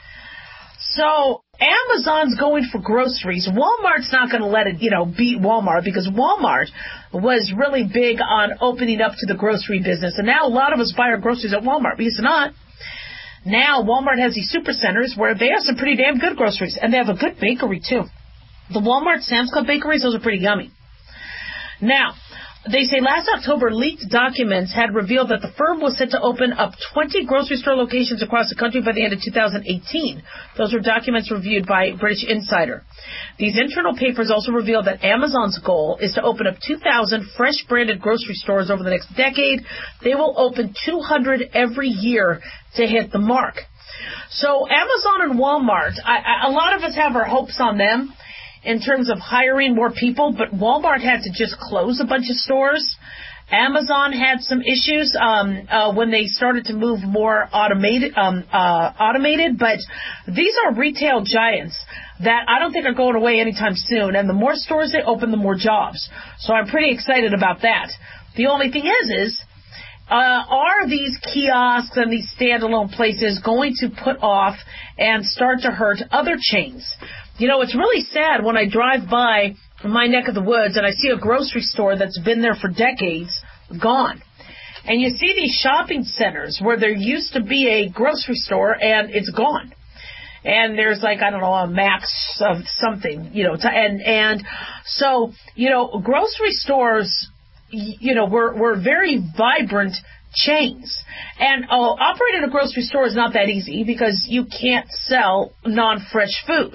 So Amazon's going for groceries. Walmart's not going to let it, you know, beat Walmart because Walmart was really big on opening up to the grocery business. And now a lot of us buy our groceries at Walmart. We used to not. Now Walmart has these super centers where they have some pretty damn good groceries. And they have a good bakery, too. The Walmart Sam's Club bakeries, those are pretty yummy. Now, they say last October, leaked documents had revealed that the firm was set to open up twenty grocery store locations across the country by the end of two thousand eighteen. Those were documents reviewed by British Insider. These internal papers also revealed that Amazon's goal is to open up two thousand fresh-branded grocery stores over the next decade. They will open two hundred every year to hit the mark. So Amazon and Walmart, I, I, a lot of us have our hopes on them in terms of hiring more people, but Walmart had to just close a bunch of stores. Amazon had some issues um, uh, when they started to move more automated, um, uh, automated, but these are retail giants that I don't think are going away anytime soon, and the more stores they open, the more jobs. So I'm pretty excited about that. The only thing is, is uh, are these kiosks and these standalone places going to put off and start to hurt other chains? You know, it's really sad when I drive by my neck of the woods and I see a grocery store that's been there for decades gone. And you see these shopping centers where there used to be a grocery store and it's gone. And there's like, I don't know, a max of something, you know, to, and, and so, you know, grocery stores, you know, were, were very vibrant chains. And uh, operating a grocery store is not that easy because you can't sell non-fresh food.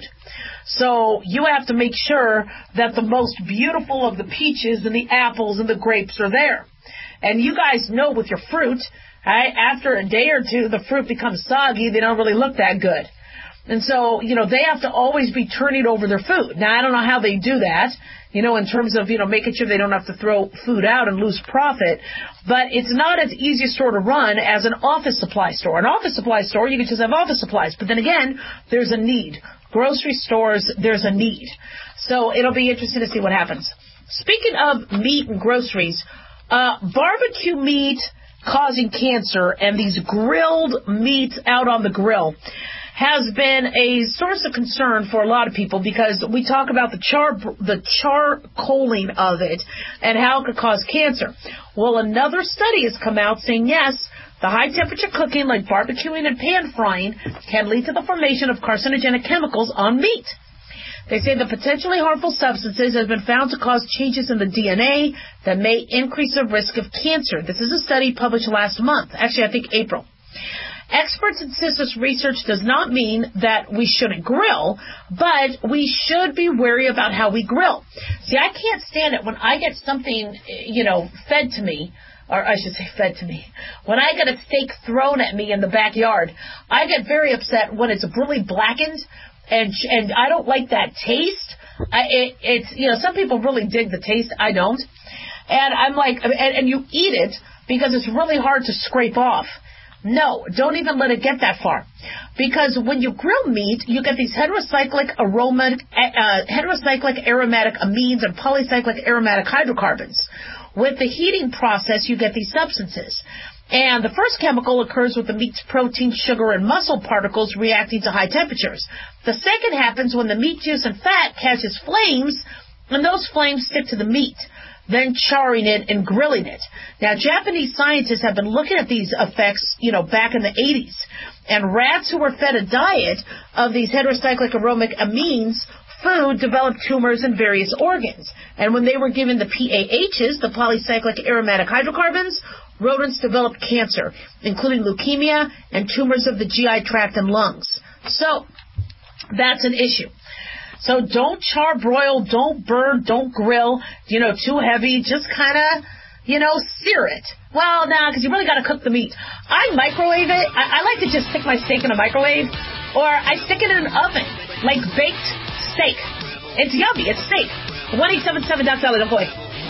So you have to make sure that the most beautiful of the peaches and the apples and the grapes are there. And you guys know with your fruit, right, after a day or two, the fruit becomes soggy. They don't really look that good. And so, you know, they have to always be turning over their food. Now, I don't know how they do that, you know, in terms of, you know, making sure they don't have to throw food out and lose profit. But it's not as easy a store to run as an office supply store. An office supply store, you can just have office supplies. But then again, there's a need. Grocery stores, there's a need. So it'll be interesting to see what happens. Speaking of meat and groceries, uh, barbecue meat causing cancer and these grilled meats out on the grill has been a source of concern for a lot of people because we talk about the char the charcoaling of it and how it could cause cancer. Well, another study has come out saying, yes, the high-temperature cooking like barbecuing and pan frying can lead to the formation of carcinogenic chemicals on meat. They say the potentially harmful substances have been found to cause changes in the D N A that may increase the risk of cancer. This is a study published last month, actually I think April. Experts insist this research does not mean that we shouldn't grill, but we should be wary about how we grill. See, I can't stand it when I get something, you know, fed to me, or I should say fed to me. When I get a steak thrown at me in the backyard, I get very upset when it's really blackened, and and I don't like that taste. I, it, it's, you know, some people really dig the taste. I don't. And I'm like, and, and you eat it because it's really hard to scrape off. No, don't even let it get that far. Because when you grill meat, you get these heterocyclic aromatic, uh, heterocyclic aromatic amines and polycyclic aromatic hydrocarbons. With the heating process, you get these substances. And the first chemical occurs with the meat's protein, sugar, and muscle particles reacting to high temperatures. The second happens when the meat juice and fat catches flames, and those flames stick to the meat, then charring it and grilling it. Now, Japanese scientists have been looking at these effects, you know, back in the eighties. And rats who were fed a diet of these heterocyclic aromatic amines food developed tumors in various organs. And when they were given the P A Hs, the polycyclic aromatic hydrocarbons, rodents developed cancer, including leukemia and tumors of the G I tract and lungs. So, that's an issue. So don't char broil, don't burn, don't grill, you know, too heavy. Just kind of, you know, sear it. Well, nah, because you really got to cook the meat. I microwave it. I, I like to just stick my steak in a microwave, or I stick it in an oven, like baked steak. It's yummy. It's steak. one eight seven seven Doc Dolly, don't go away.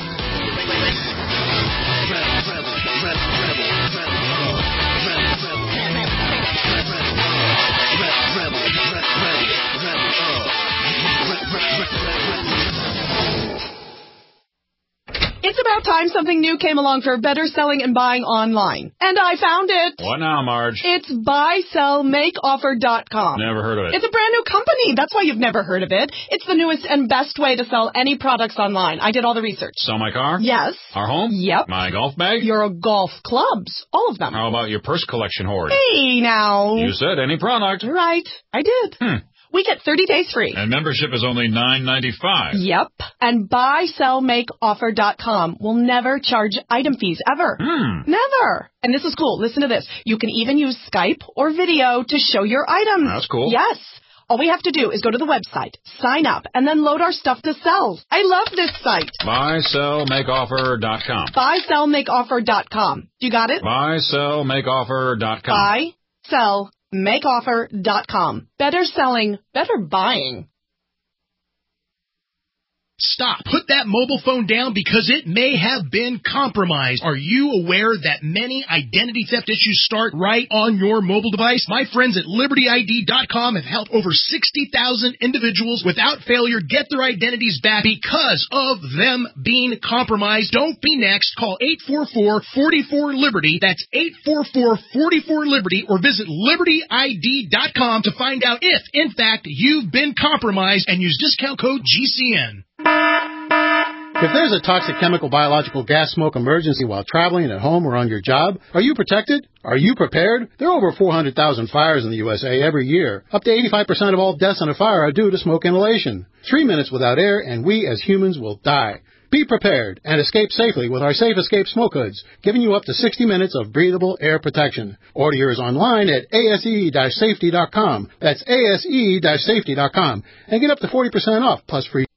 It's about time something new came along for better selling and buying online. And I found it. What now, Marge? It's buy sell make offer dot com. Never heard of it. It's a brand new company. That's why you've never heard of it. It's the newest and best way to sell any products online. I did all the research. Sell my car? Yes. Our home? Yep. My golf bag? Your golf clubs. All of them. How about your purse collection hoard? Hey, now. You said any product. Right. I did. Hmm. We get thirty days free. And membership is only nine ninety-five. Yep. And buy sell make offer dot com will never charge item fees, ever. Hmm. Never. And this is cool. Listen to this. You can even use Skype or video to show your items. That's cool. Yes. All we have to do is go to the website, sign up, and then load our stuff to sell. I love this site. buy sell make offer dot com. buy sell make offer dot com. You got it? buy sell make offer dot com. buy sell make offer dot com. Better selling, better buying. stop. Put that mobile phone down because it may have been compromised. Are you aware that many identity theft issues start right on your mobile device? My friends at Liberty I D dot com have helped over sixty thousand individuals without failure get their identities back because of them being compromised. Don't be next. Call eight four four, four four, Liberty. That's eight four four, four four, Liberty, or visit Liberty I D dot com to find out if, in fact, you've been compromised, and use discount code G C N. If there's a toxic chemical, biological, gas smoke emergency while traveling at home or on your job, are you protected? Are you prepared? There are over four hundred thousand fires in the U S A every year. Up to eighty-five percent of all deaths in a fire are due to smoke inhalation. Three minutes without air, and we as humans will die. Be prepared and escape safely with our Safe Escape Smoke Hoods, giving you up to sixty minutes of breathable air protection. Order yours online at A S E safety dot com. That's A S E safety dot com. And get up to forty percent off, plus free